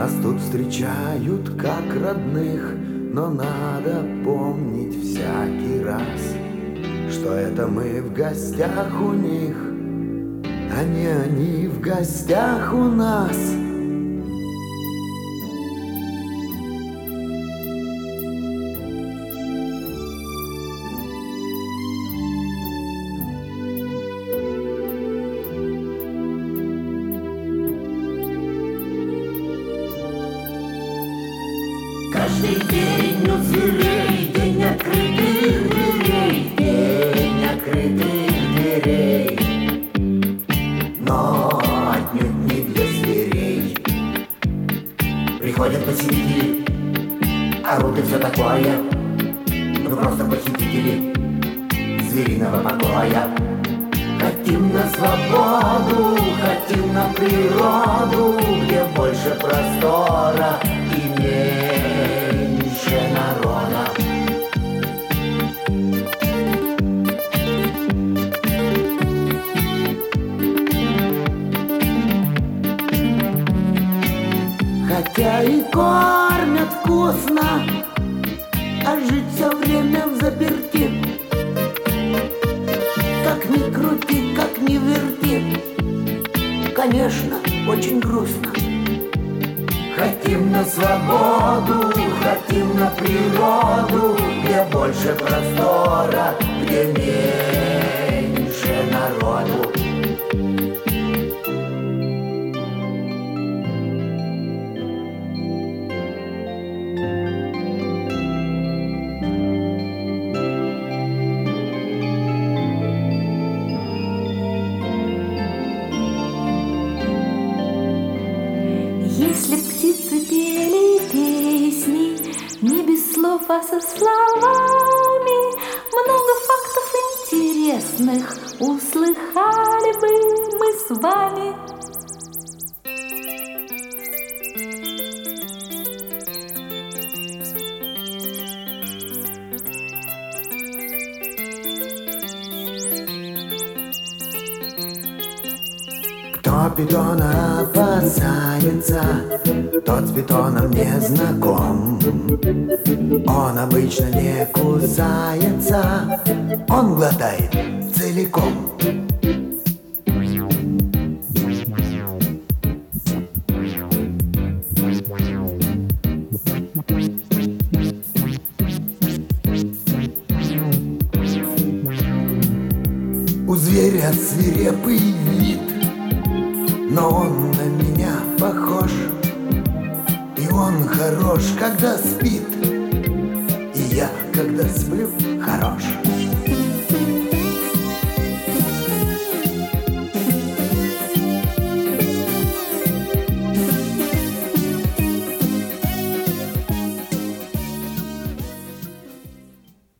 Нас тут встречают как родных, но надо помнить всякий раз, что это мы в гостях у них, а не они в гостях у нас. Каждый день у зверей день открытых дверей, день открытых дверей, но отнюдь не для зверей. Приходят посетители, орут и все такое, мы просто посетители звериного покоя. Хотим на свободу, хотим на природу, где больше простора и меньше народа. Хотя и кормят вкусно, а жить все время взаперти. Как ни крути, как ни верти, конечно, очень грустно. Хотим на свободу, хотим на природу, где больше простора, где меньше народу. Если птицы пели песни не без слов, а со словами, много фактов интересных услыхали бы мы с вами. Кто питона опасается, тот с питоном не знаком. Он обычно не кусается, он глотает целиком. У зверя свирепый вид, но он на меня похож. И он хорош, когда спит, и я, когда сплю, хорош.